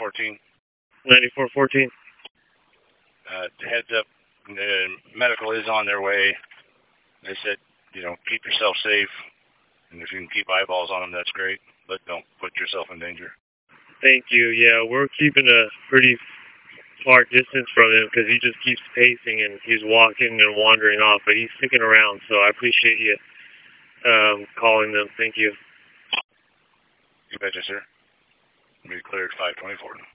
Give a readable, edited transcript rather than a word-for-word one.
9414. 9414. Heads up, medical is on their way. They said, keep yourself safe. And if you can keep eyeballs on them, that's great. But don't put yourself in danger. Thank you. Yeah, we're keeping a pretty far distance from him because he just keeps pacing and he's walking and wandering off. But he's sticking around, so I appreciate you calling them. Thank you. You betcha, sir. We cleared 524.